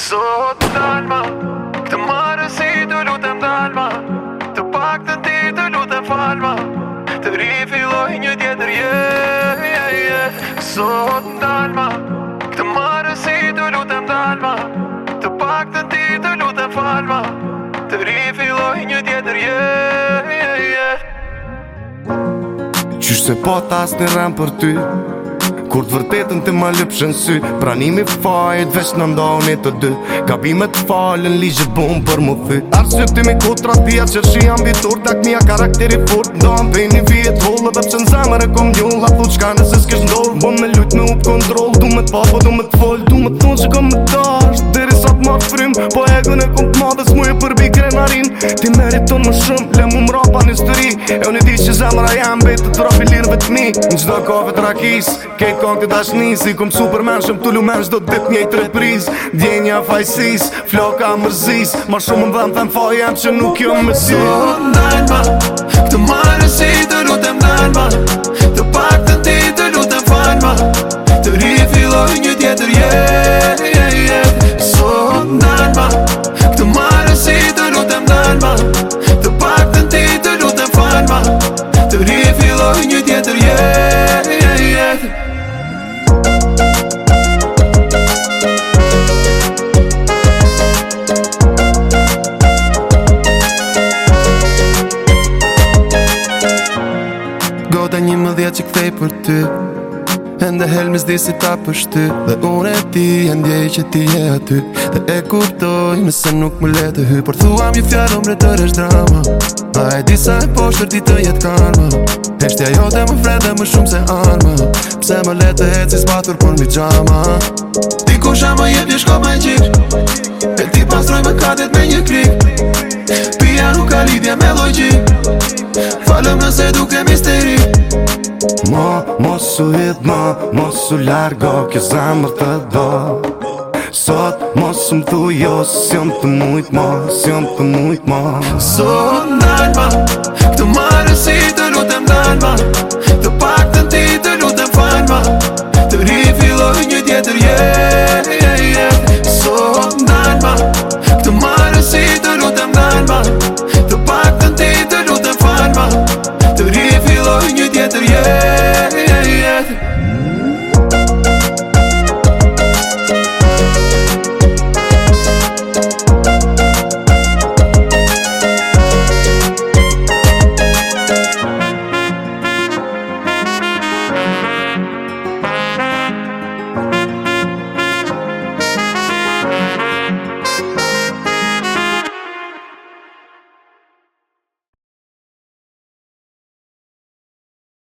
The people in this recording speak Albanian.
Sot dalma, këtë marrë si të lutem dalma, të pak të ti të lutem falma, të rifilloj një tjetër Sot dalma, këtë marrë si të lutem dalma, të pak të ti të lutem falma, të rifilloj një tjetër Qysh se po tas një rem për ty, kur të vërtetën të ma lëpshën sy. Pranimi fajt veç në ndoni të dy, gabimet falën ligje bum për mu thy. Arsyet ti mi kutra tia qërshi ambitur, tak mija karakteri furt. Ndohem për një vijet hullë dhe pëse në zemër e kom gjull. La thut qka nëse s'kesh ndorë, bo me lujt me up kontrol. Du me t'pa po du me t'foll, du me t'thun që kom me t'asht. Deri sa t'marrë frim, po egon e kom t'ma dhe s'muje përbi krenarin. Ti meriton më shumë, le mu mrapa një histori. E unë di që zemra jam betë të profilirëve t'mi. Në gjdo kove t'rakis, kong të dashnis, i kom superman shumë t'ullu men shdo dit njejt repriz. Djenja fajsis, floka mërzis, ma shumë më dhëm them fajem që nuk jo më si. Sot dalma, këtë marrë si të lutem dalma, të pak të ti të lutem falma, të rifilloj një tjetër Sot dalma, këtë marrë si të lutem dalma, të pak të ti të lutem falma, të rifilloj një tjetër Goda 11 që kthej për ty, ende helmis di si ta pështy. Dhe unë e ti e ndjej që ti je aty, dhe e kuptoj nëse nuk më le të hy. Por thua mi fjallë omre tër është drama, a e di sa e poshtër ti të jetë karma. Heshtja jote më frede më shumë se arma, pse më le të heci s'batur për mi gjama. Ti kusha më jep një shkop me gjik, e ti pastroj më katet me një klik. Pia nuk ka lidhje me logjik, falëm nëse duke misteri. Mos u hit mos u largo, kjo zemër të do. Sot mos më thu jo, s'jom të mujt mo, s'jom të mujt mo. Sot dalma, këtë marrë si të